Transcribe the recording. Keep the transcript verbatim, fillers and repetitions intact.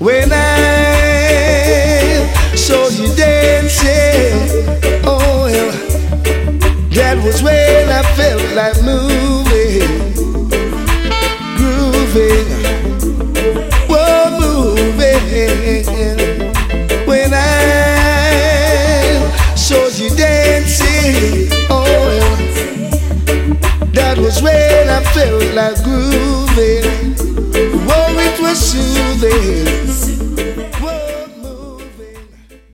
when I saw you dancing. Oh, yeah. That was when I felt like moving, grooving, whoa, moving. When I saw you dancing, oh, yeah. That was when I felt like grooving. Oh, it was soothing.